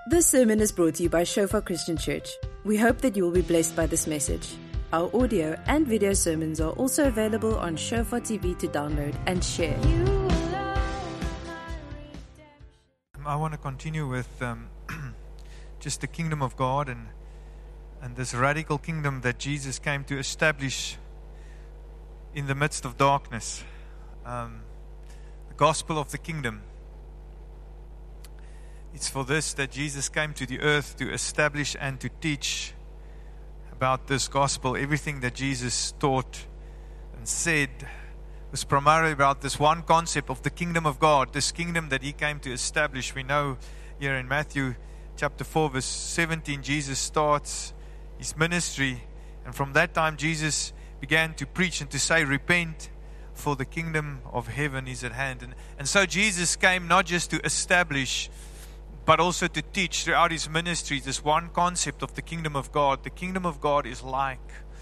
This sermon is brought to you by Shofar Christian Church. We hope that you will be blessed by this message. Our audio and video sermons are also available on Shofar TV to download and share. I want to continue with just the kingdom of God and this radical kingdom that Jesus came to establish in the midst of darkness. The gospel of the kingdom. It's for this that Jesus came to the earth to establish and to teach about this gospel. Everything that Jesus taught and said was primarily about this one concept of the kingdom of God, this kingdom that He came to establish. We know here in Matthew chapter 4 verse 17, Jesus starts His ministry, and from that time Jesus began to preach and to say, repent, for the kingdom of heaven is at hand. And so Jesus came not just to establish, but also to teach throughout His ministry this one concept of the kingdom of God. The kingdom of God is like,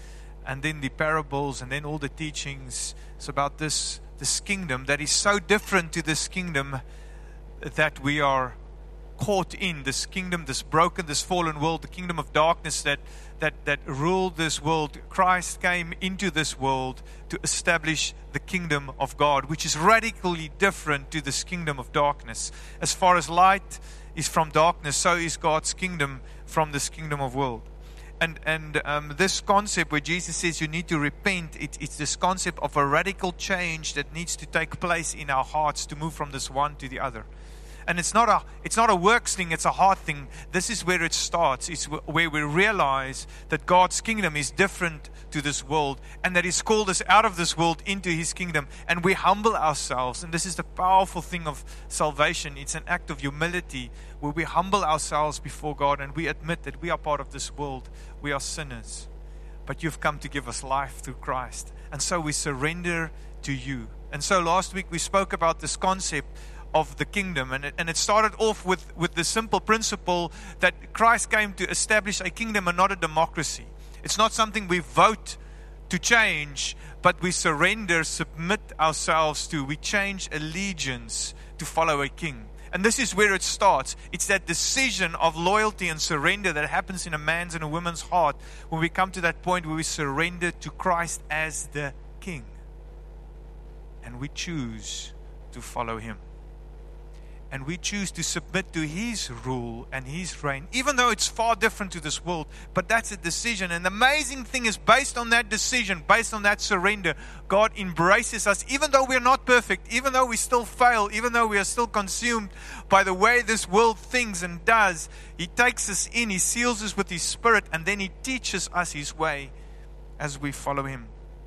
and then the parables and then all the teachings. It's about this kingdom that is so different to this kingdom that we are caught in. This kingdom, this broken, this fallen world, the kingdom of darkness that ruled this world. Christ came into this world to establish the kingdom of God, which is radically different to this kingdom of darkness. As far as light is from darkness, so is God's kingdom from this kingdom of world. And this concept where Jesus says you need to repent, it's this concept of a radical change that needs to take place in our hearts to move from this one to the other. And it's not a works thing, it's a heart thing. This is where it starts. It's where we realize that God's kingdom is different to this world, and that He's called us out of this world into His kingdom, and we humble ourselves. And this is the powerful thing of salvation. It's an act of humility where we humble ourselves before God and we admit that we are part of this world. We are sinners, but You've come to give us life through Christ. And so we surrender to You. And so last week we spoke about this concept of the kingdom, and it started off with the simple principle that Christ came to establish a kingdom and not a democracy. It's not something we vote to change, but we surrender, submit ourselves to. We change allegiance to follow a king. And this is where it starts. It's that decision of loyalty and surrender that happens in a man's and a woman's heart when we come to that point where we surrender to Christ as the king, and we choose to follow Him. And we choose to submit to His rule and His reign, even though it's far different to this world. But that's a decision. And the amazing thing is, based on that decision, based on that surrender, God embraces us, even though we're not perfect, even though we still fail, even though we are still consumed by the way this world thinks and does. He takes us in, He seals us with His Spirit, and then He teaches us His way as we follow Him.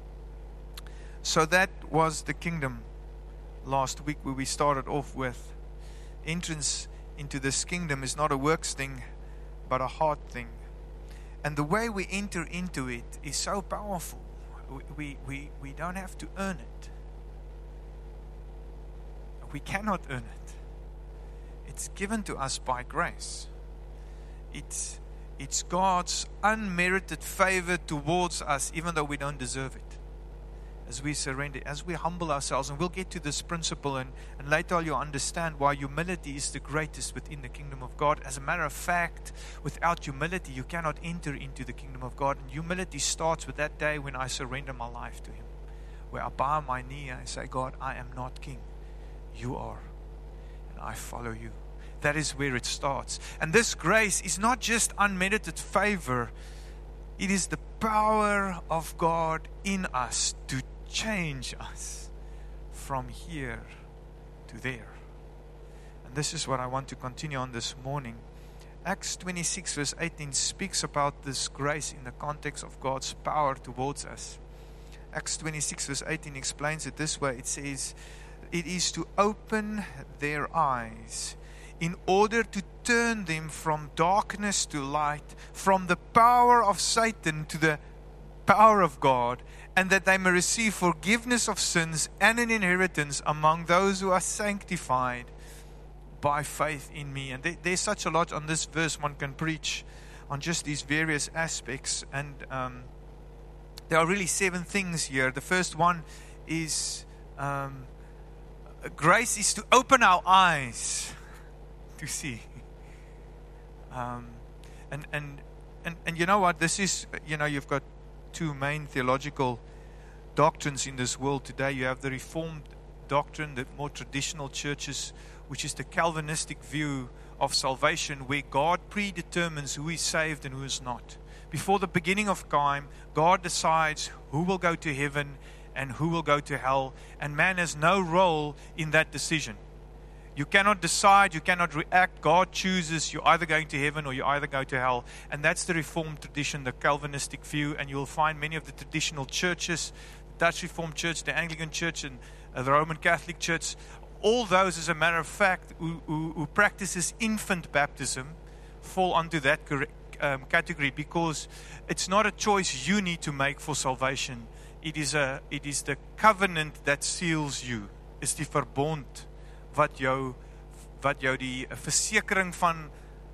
So that was the kingdom last week, where we started off with. Entrance into this kingdom is not a works thing, but a heart thing. And the way we enter into it is so powerful. We don't have to earn it. We cannot earn it. It's given to us by grace. It's God's unmerited favor towards us, even though we don't deserve it. As we surrender, as we humble ourselves, and we'll get to this principle, and later you'll understand why humility is the greatest within the kingdom of God. As a matter of fact, without humility, you cannot enter into the kingdom of God. And humility starts with that day when I surrender my life to Him, where I bow my knee and I say, God, I am not king. You are, and I follow You. That is where it starts. And this grace is not just unmerited favor. It is the power of God in us to change us from here to there. And this is what I want to continue on this morning. Acts 26 verse 18 speaks about this grace in the context of God's power towards us. Acts 26 verse 18 explains it this way. It says, it is to open their eyes in order to turn them from darkness to light, from the power of Satan to the power of God, and that they may receive forgiveness of sins and an inheritance among those who are sanctified by faith in Me. And there's such a lot on this verse one can preach on just these various aspects. And there are really 7 things here. The first one is grace is to open our eyes to see. And you know what? This is, you've got two main theological doctrines in this world today. You have the Reformed doctrine, the more traditional churches, which is the Calvinistic view of salvation, where God predetermines who is saved and who is not. Before the beginning of time, God decides who will go to heaven and who will go to hell, and man has no role in that decision. You cannot decide, you cannot react. God chooses. You're either going to heaven or you either go to hell. And that's the Reformed tradition, the Calvinistic view. And you'll find many of the traditional churches, the Dutch Reformed Church, the Anglican Church, and the Roman Catholic Church, all those, as a matter of fact, who practices infant baptism, fall under that category, because it's not a choice you need to make for salvation. It is the covenant that seals you. Is die verbond wat jou die versekering van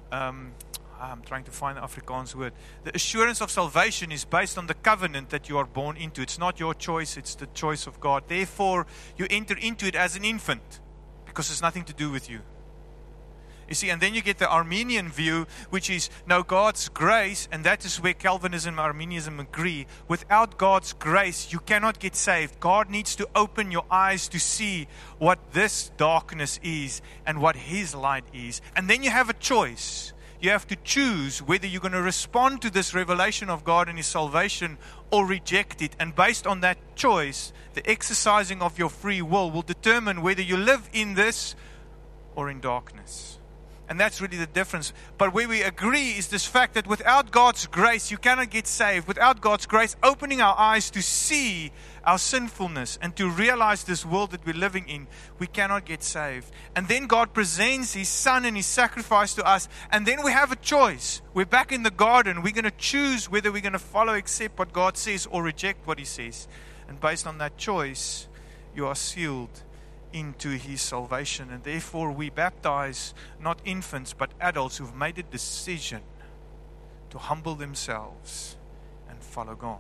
I'm trying to find the Afrikaans word. The assurance of salvation is based on the covenant that you are born into. It's not your choice, it's the choice of God. Therefore, you enter into it as an infant, because it's nothing to do with you. You see, and then you get the Arminian view, which is, no, God's grace, and that is where Calvinism and Arminianism agree. Without God's grace, you cannot get saved. God needs to open your eyes to see what this darkness is and what His light is. And then you have a choice. You have to choose whether you're going to respond to this revelation of God and His salvation or reject it. And based on that choice, the exercising of your free will determine whether you live in this or in darkness. And that's really the difference. But where we agree is this fact that without God's grace, you cannot get saved. Without God's grace opening our eyes to see our sinfulness and to realize this world that we're living in, we cannot get saved. And then God presents His Son and His sacrifice to us. And then we have a choice. We're back in the garden. We're going to choose whether we're going to follow, accept what God says, or reject what He says. And based on that choice, you are sealed into His salvation. And therefore we baptize not infants but adults who've made a decision to humble themselves and follow God.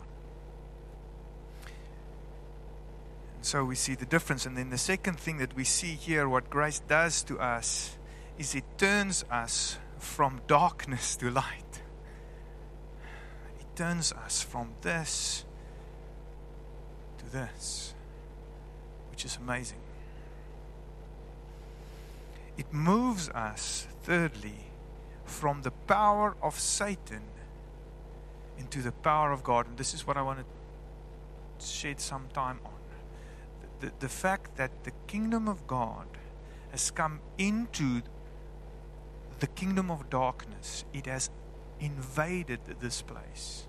And so we see the difference. And then the second thing that we see here, what grace does to us, is it turns us from darkness to light. It turns us from this to this, which is amazing. It moves us, thirdly, from the power of Satan into the power of God. And this is what I want to shed some time on. The fact that the kingdom of God has come into the kingdom of darkness. It has invaded this place.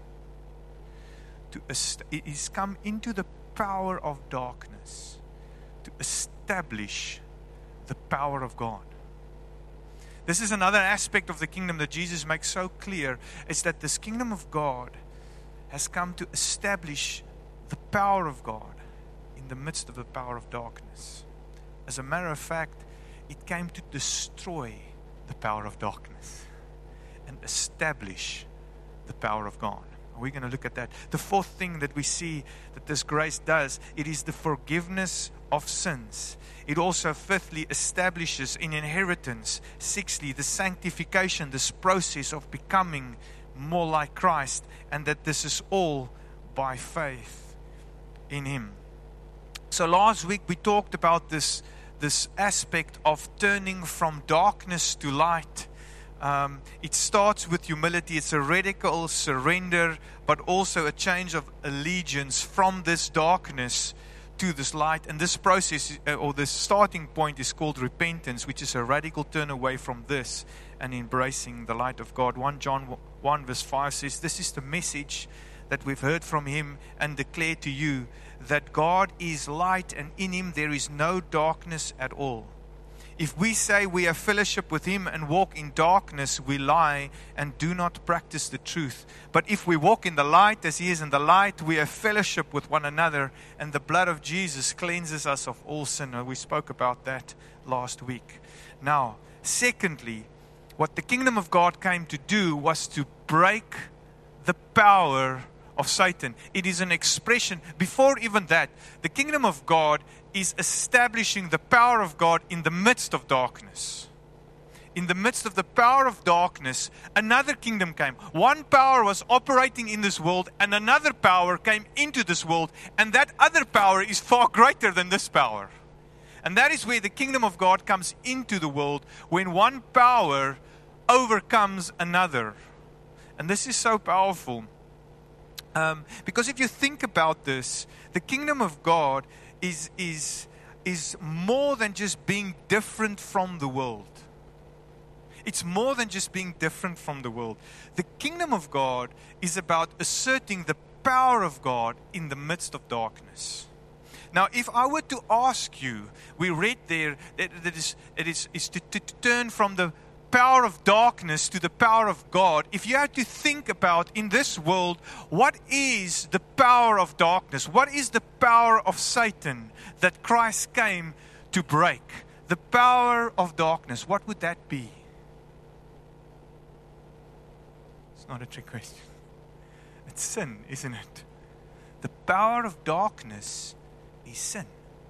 It has come into the power of darkness to establish the power of God. This is another aspect of the kingdom that Jesus makes so clear, is that this kingdom of God has come to establish the power of God in the midst of the power of darkness. As a matter of fact, it came to destroy the power of darkness and establish the power of God. We're going to look at that. The fourth thing that we see that this grace does, it is the forgiveness of sins. It also, fifthly, establishes an inheritance. Sixthly, the sanctification, this process of becoming more like Christ, and that this is all by faith in Him. So last week we talked about this aspect of turning from darkness to light. It starts with humility. It's a radical surrender, but also a change of allegiance from this darkness to this light. And this process, or this starting point, is called repentance, which is a radical turn away from this and embracing the light of God. 1 John 1 verse 5 says, "This is the message that we've heard from Him and declare to you, that God is light, and in Him there is no darkness at all. If we say we have fellowship with Him and walk in darkness, we lie and do not practice the truth. But if we walk in the light as He is in the light, we have fellowship with one another, and the blood of Jesus cleanses us of all sin." We spoke about that last week. Now, secondly, what the kingdom of God came to do was to break the power of Satan. It is an expression. Before even that, the kingdom of God is establishing the power of God in the midst of darkness. in the midst of the power of darkness, another kingdom came. One power was operating in this world, and another power came into this world, and that other power is far greater than this power. And that is where the kingdom of God comes into the world, when one power overcomes another. And this is so powerful. Because if you think about this, the kingdom of God is more than just being different from the world. It's more than just being different from the world. The kingdom of God is about asserting the power of God in the midst of darkness. Now, if I were to ask you, we read there that it is to turn from the power of darkness to the power of God. If you had to think about in this world, what is the power of darkness? What is the power of Satan that Christ came to break? The power of darkness, what would that be? It's not a trick question. It's sin, isn't it? The power of darkness is sin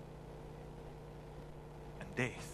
and death.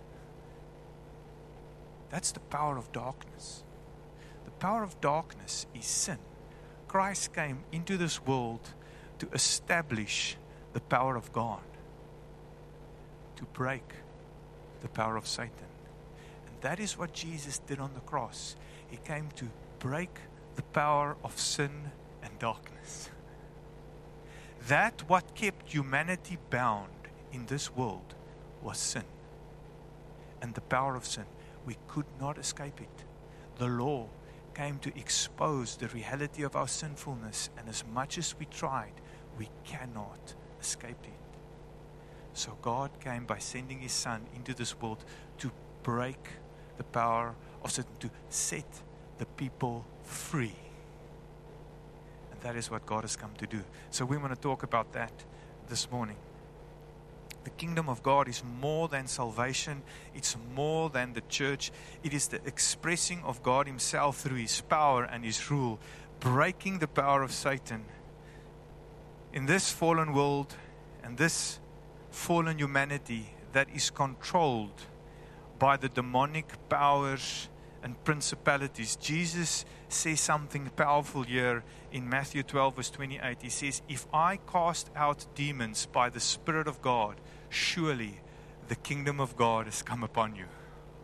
That's the power of darkness. The power of darkness is sin. Christ came into this world to establish the power of God, to break the power of Satan. And that is what Jesus did on the cross. He came to break the power of sin and darkness. That what kept humanity bound in this world was sin and the power of sin. We could not escape it. The law came to expose the reality of our sinfulness, and as much as we tried, we cannot escape it. So God came by sending His Son into this world to break the power of Satan, to set the people free. And that is what God has come to do. So we want to talk about that this morning. The kingdom of God is more than salvation. It's more than the church. It is the expressing of God Himself through His power and His rule, breaking the power of Satan. In this fallen world and this fallen humanity that is controlled by the demonic powers and principalities, Jesus says something powerful here in Matthew 12 verse 28. He says, if I cast out demons by the Spirit of God, surely the kingdom of God has come upon you.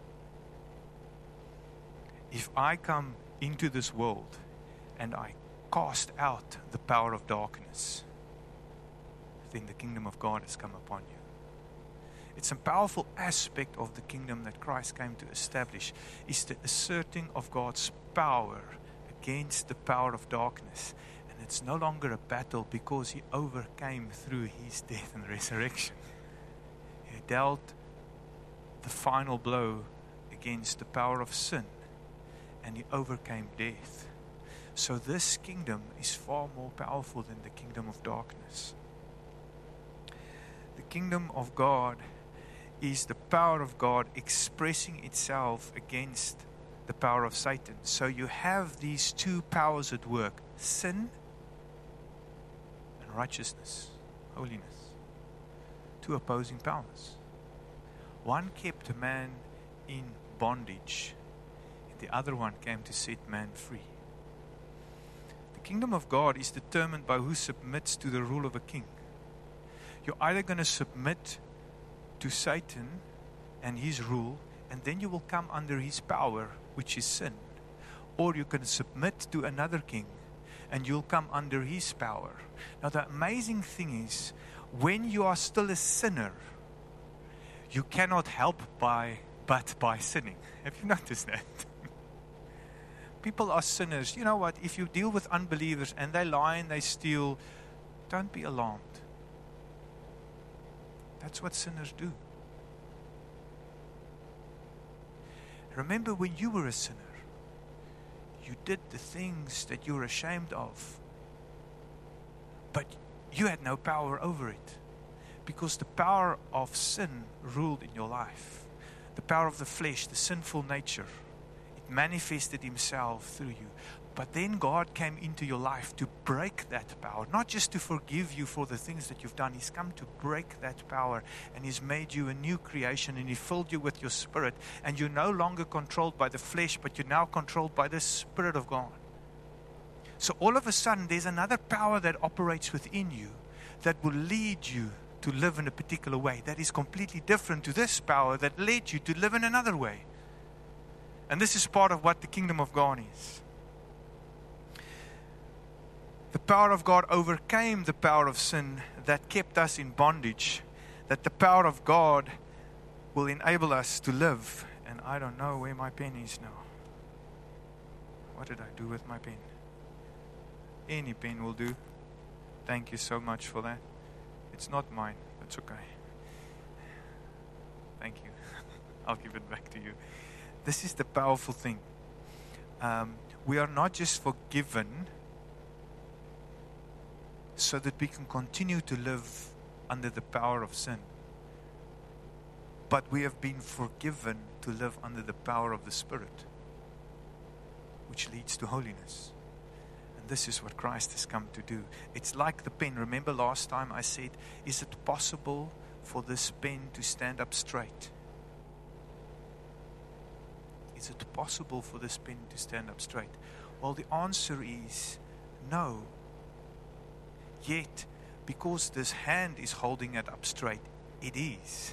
If I come into this world and I cast out the power of darkness, then the kingdom of God has come upon you. It's a powerful aspect of the kingdom that Christ came to establish, is the asserting of God's power against the power of darkness. And it's no longer a battle because He overcame through His death and resurrection. He dealt the final blow against the power of sin, and He overcame death. So this kingdom is far more powerful than the kingdom of darkness. The kingdom of God is the power of God expressing itself against the power of Satan. So you have these two powers at work, sin and righteousness, holiness. Two opposing powers. One kept man in bondage, and the other one came to set man free. The kingdom of God is determined by who submits to the rule of a king. You're either going to submit to Satan and his rule, and then you will come under his power, which is sin. Or you can submit to another king, and you'll come under his power. Now the amazing thing is, when you are still a sinner, you cannot help but by sinning. Have you noticed that? People are sinners. You know what? If you deal with unbelievers and they lie and they steal, don't be alarmed. That's what sinners do. Remember when you were a sinner, you did the things that you were ashamed of, but you had no power over it because the power of sin ruled in your life. The power of the flesh, the sinful nature, it manifested himself through you. But then God came into your life to break that power, not just to forgive you for the things that you've done. He's come to break that power, and He's made you a new creation, and He filled you with your spirit, and you're no longer controlled by the flesh, but you're now controlled by the Spirit of God. So all of a sudden, there's another power that operates within you that will lead you to live in a particular way that is completely different to this power that led you to live in another way. And this is part of what the kingdom of God is. The power of God overcame the power of sin that kept us in bondage, that the power of God will enable us to live. And I don't know where my pen is now. What did I do with my pen? Any pen will do. Thank you so much for that. It's not mine. That's okay. Thank you. I'll give it back to you. This is the powerful thing. We are not just forgiven so that we can continue to live under the power of sin, but we have been forgiven to live under the power of the Spirit, which leads to holiness. And this is what Christ has come to do. It's like the pen. Remember last time I said, is it possible for this pen to stand up straight? Is it possible for this pen to stand up straight? Well, the answer is no. Yet, because this hand is holding it up straight, it is.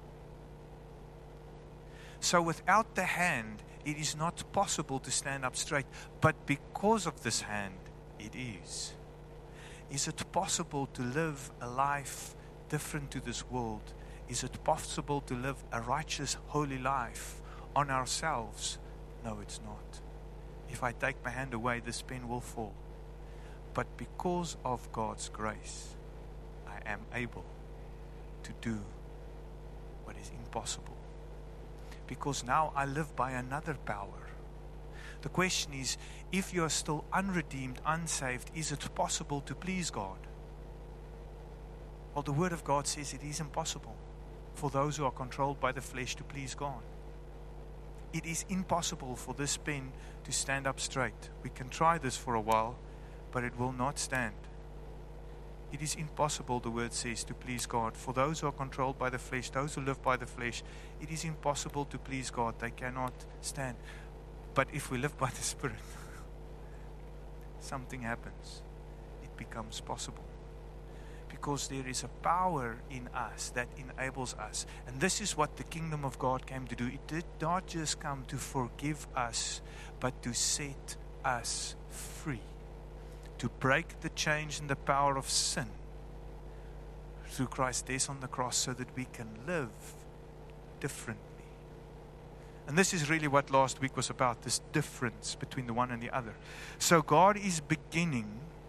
So without the hand, it is not possible to stand up straight. But because of this hand, it is. Is it possible to live a life different to this world? Is it possible to live a righteous, holy life on ourselves? No, it's not. If I take my hand away, this pen will fall. But because of God's grace, I am able to do what is impossible. Because now I live by another power. The question is, if you are still unredeemed, unsaved, is it possible to please God? Well, the Word of God says it is impossible for those who are controlled by the flesh to please God. It is impossible for this pen to stand up straight. We can try this for a while, but it will not stand. It is impossible, the Word says, to please God. For those who are controlled by the flesh, those who live by the flesh, it is impossible to please God. They cannot stand. But if we live by the Spirit, something happens. It becomes possible. Because there is a power in us that enables us. And this is what the kingdom of God came to do. It did not just come to forgive us, but to set us free. To break the chains and the power of sin through Christ's death on the cross so that we can live differently. And this is really what last week was about, this difference between the one and the other. So God is beginning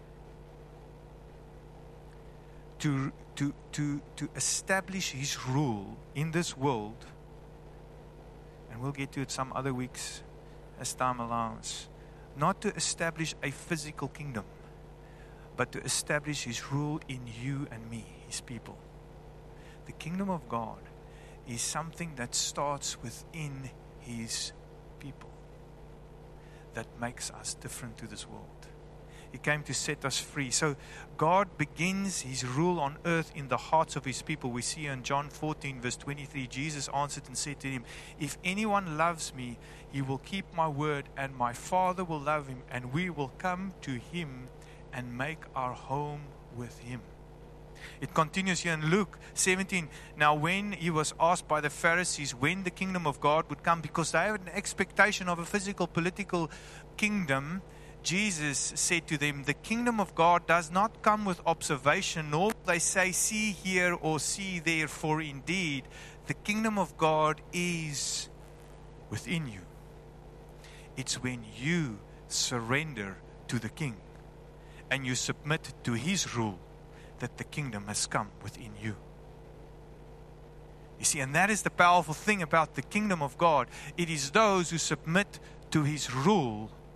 to establish His rule in this world, and we'll get to it some other weeks as time allows, not to establish a physical kingdom, but to establish His rule in you and me, His people. The kingdom of God is something that starts within His people, that makes us different to this world. He came to set us free. So God begins His rule on earth in the hearts of His people. We see in John 14 verse 23, Jesus answered and said to him, if anyone loves me, he will keep my word, and my Father will love him, and we will come to him and make our home with him. It continues here in Luke 17. Now when He was asked by the Pharisees when the kingdom of God would come, because they had an expectation of a physical, political kingdom, Jesus said to them, the kingdom of God does not come with observation, nor will they say, see here or see there, for indeed the kingdom of God is within you. It's when you surrender to the King and you submit to His rule that the kingdom has come within you. You see, and that is the powerful thing about the kingdom of God. It is those who submit to His rule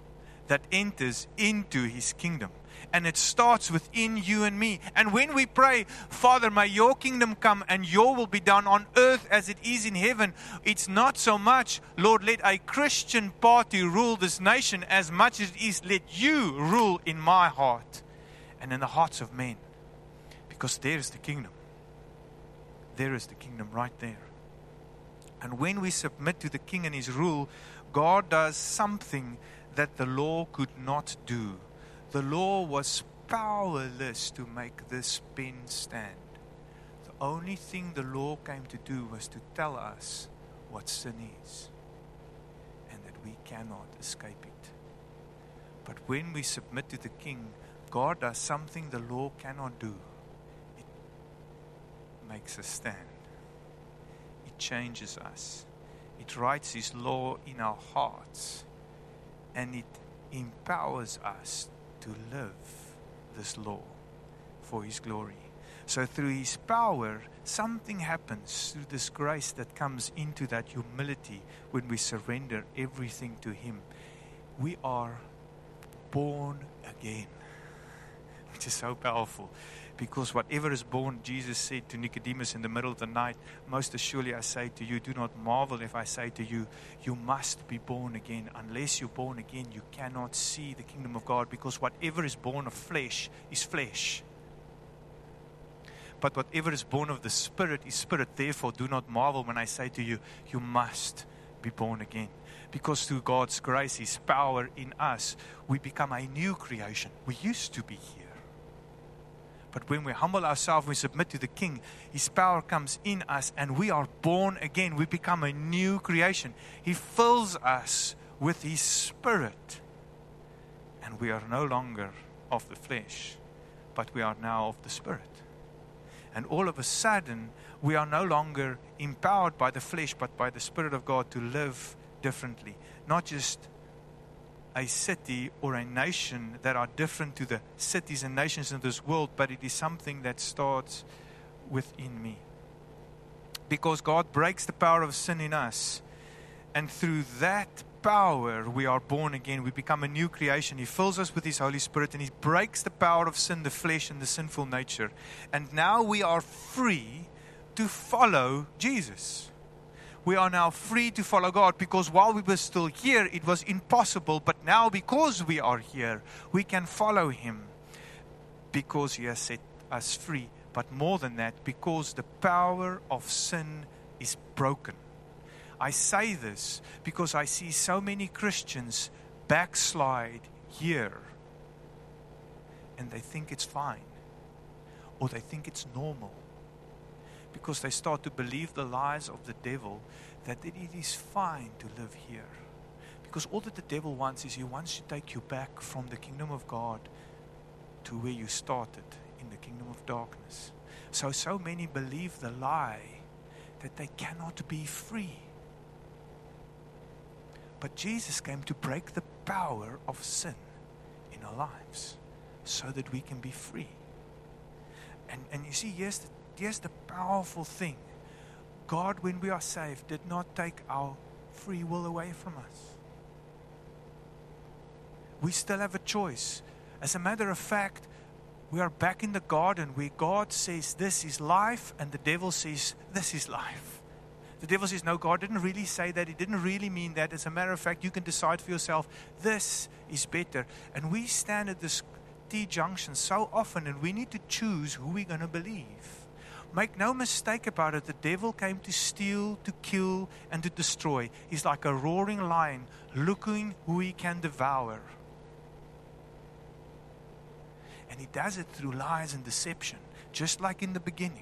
that enters into His kingdom. And it starts within you and me. And when we pray, Father, may your kingdom come and your will be done on earth as it is in heaven, it's not so much, Lord, let a Christian party rule this nation as much as it is, let you rule in my heart and in the hearts of men. Because there is the kingdom. There is the kingdom right there. And when we submit to the King and His rule, God does something that the law could not do. The law was powerless to make this pen stand. The only thing the law came to do was to tell us what sin is and that we cannot escape it. But when we submit to the King, God does something the law cannot do. It makes us stand. It changes us. It writes His law in our hearts, and it empowers us to live this law for His glory. So through His power, something happens through this grace that comes into that humility when we surrender everything to Him. We are born again, which is so powerful. Because whatever is born, Jesus said to Nicodemus in the middle of the night, most assuredly I say to you, do not marvel if I say to you, you must be born again. Unless you're born again, you cannot see the kingdom of God, because whatever is born of flesh is flesh. But whatever is born of the Spirit is spirit. Therefore, do not marvel when I say to you, you must be born again. Because through God's grace, His power in us, we become a new creation. We used to be here. But when we humble ourselves, we submit to the King, His power comes in us and we are born again. We become a new creation. He fills us with His Spirit. And we are no longer of the flesh, but we are now of the Spirit. And all of a sudden, we are no longer empowered by the flesh, but by the Spirit of God to live differently. Not just a city or a nation that are different to the cities and nations in this world, but it is something that starts within me. Because God breaks the power of sin in us, and through that power we are born again. We become a new creation. He fills us with His Holy Spirit, and He breaks the power of sin, the flesh, and the sinful nature. And now we are free to follow Jesus. We are now free to follow God, because while we were still here, it was impossible. But now, because we are here, we can follow Him, because He has set us free. But more than that, because the power of sin is broken. I say this because I see so many Christians backslide here, and they think it's fine, or they think it's normal. Because they start to believe the lies of the devil, that it is fine to live here. Because all that the devil wants is he wants to take you back from the kingdom of God to where you started, in the kingdom of darkness. So many believe the lie that they cannot be free. But Jesus came to break the power of sin in our lives so that we can be free. And you see, here's the powerful thing. God, when we are saved, did not take our free will away from us. We still have a choice. As a matter of fact, we are back in the garden where God says this is life, and the devil says this is life. The devil says, no, God didn't really say that. He didn't really mean that. As a matter of fact, you can decide for yourself, this is better. And we stand at this T-junction so often, and we need to choose who we're going to believe. Make no mistake about it, the devil came to steal, to kill, and to destroy. He's like a roaring lion, looking who he can devour. And he does it through lies and deception, just like in the beginning.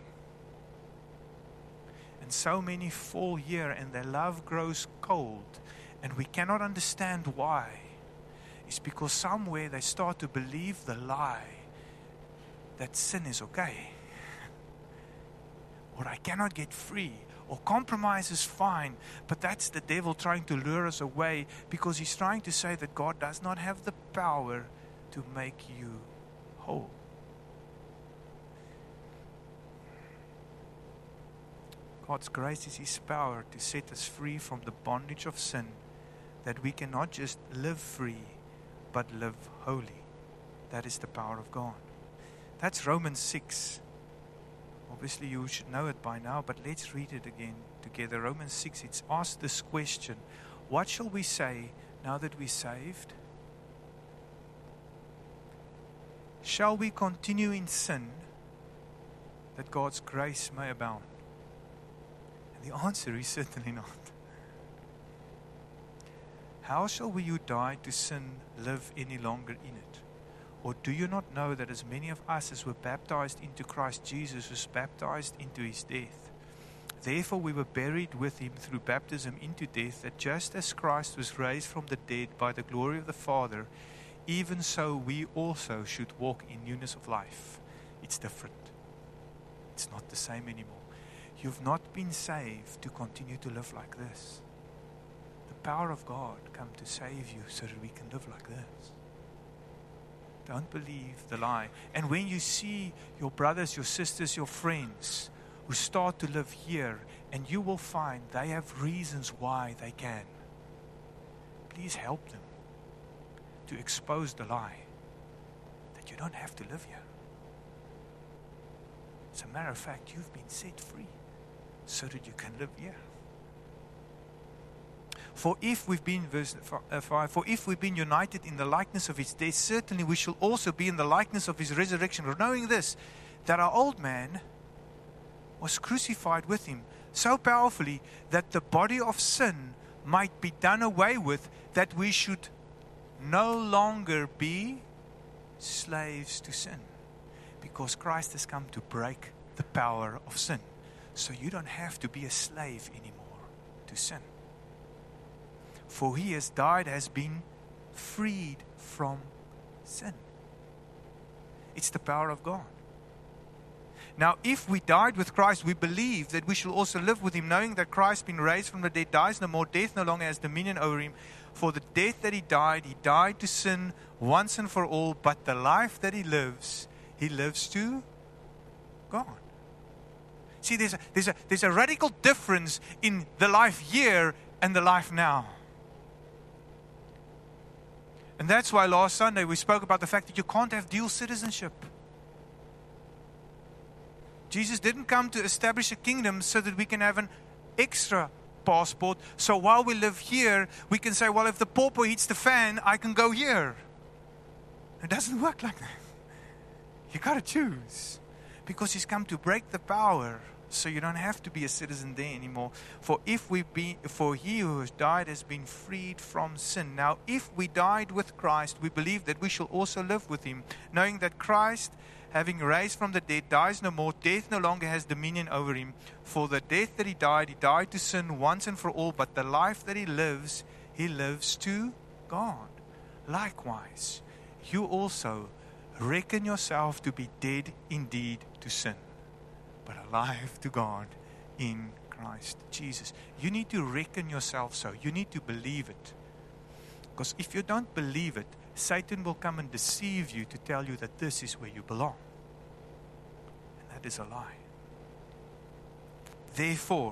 And so many fall here, and their love grows cold, and we cannot understand why. It's because somewhere they start to believe the lie that sin is okay, or I cannot get free, or compromise is fine. But that's the devil trying to lure us away, because he's trying to say that God does not have the power to make you whole. God's grace is His power to set us free from the bondage of sin, that we cannot just live free, but live holy. That is the power of God. That's Romans 6. Obviously, you should know it by now, but let's read it again together. Romans 6, it's asked this question: what shall we say now that we're saved? Shall we continue in sin that God's grace may abound? And the answer is certainly not. How shall we who died to sin live any longer in it? Or do you not know that as many of us as were baptized into Christ Jesus was baptized into his death? Therefore we were buried with him through baptism into death, that just as Christ was raised from the dead by the glory of the Father, even so we also should walk in newness of life. It's different. It's not the same anymore. You've not been saved to continue to live like this. The power of God come to save you so that we can live like this. Don't believe the lie. And when you see your brothers, your sisters, your friends who start to live here, and you will find they have reasons why they can, please help them to expose the lie that you don't have to live here. As a matter of fact, you've been set free so that you can live here. For if we've been, verse 5, for if we've been united in the likeness of his death, certainly we shall also be in the likeness of his resurrection. Knowing this, that our old man was crucified with him, so powerfully that the body of sin might be done away with, that we should no longer be slaves to sin. Because Christ has come to break the power of sin. So you don't have to be a slave anymore to sin. For he has died, has been freed from sin. It's the power of God. Now, if we died with Christ, we believe that we shall also live with him, knowing that Christ, being raised from the dead, dies no more. Death no longer has dominion over him. For the death that he died to sin once and for all. But the life that he lives to God. See, there's a radical difference in the life here and the life now. And that's why last Sunday we spoke about the fact that you can't have dual citizenship. Jesus didn't come to establish a kingdom so that we can have an extra passport. So while we live here, we can say, well, if the pauper hits the fan, I can go here. It doesn't work like that. You got to choose. Because he's come to break the power, so you don't have to be a citizen there anymore. For he who has died has been freed from sin. Now, if we died with Christ, we believe that we shall also live with him, knowing that Christ, having raised from the dead, dies no more. Death no longer has dominion over him. For the death that he died to sin once and for all. But the life that he lives to God. Likewise, you also reckon yourself to be dead indeed to sin, but alive to God in Christ Jesus. You need to reckon yourself so. You need to believe it. Because if you don't believe it, Satan will come and deceive you to tell you that this is where you belong. And that is a lie. Therefore,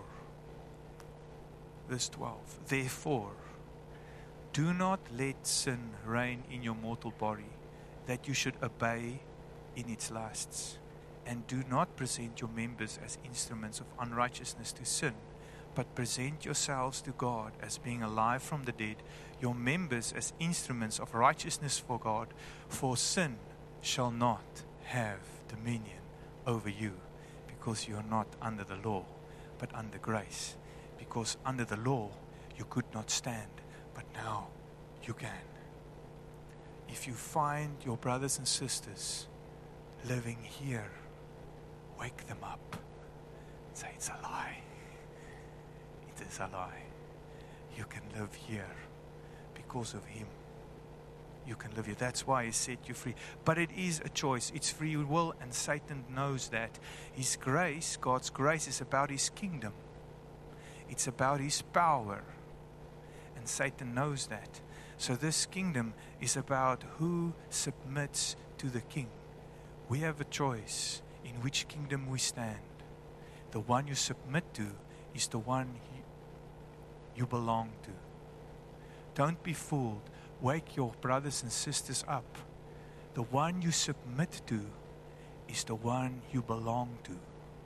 verse 12, therefore, do not let sin reign in your mortal body, that you should obey in its lusts. And do not present your members as instruments of unrighteousness to sin, but present yourselves to God as being alive from the dead, your members as instruments of righteousness for God. For sin shall not have dominion over you, because you are not under the law, but under grace. Because under the law you could not stand, but now you can. If you find your brothers and sisters living here, wake them up. Say, it's a lie. It is a lie. You can live here because of him. You can live here. That's why he set you free. But it is a choice. It's free will, and Satan knows that. His grace, God's grace, is about his kingdom. It's about his power. And Satan knows that. So this kingdom is about who submits to the king. We have a choice in which kingdom we stand. The one you submit to is the one you belong to. Don't be fooled wake your brothers and sisters up. The one you submit to is the one you belong to.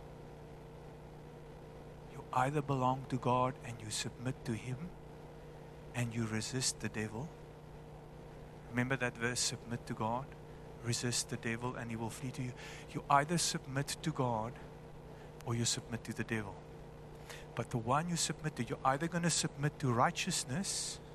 You either belong to God and you submit to Him and you resist the devil. Remember that verse, submit to God, resist the devil and he will flee to you. You either submit to God or you submit to the devil. But the one you submit to, you're either going to submit to righteousness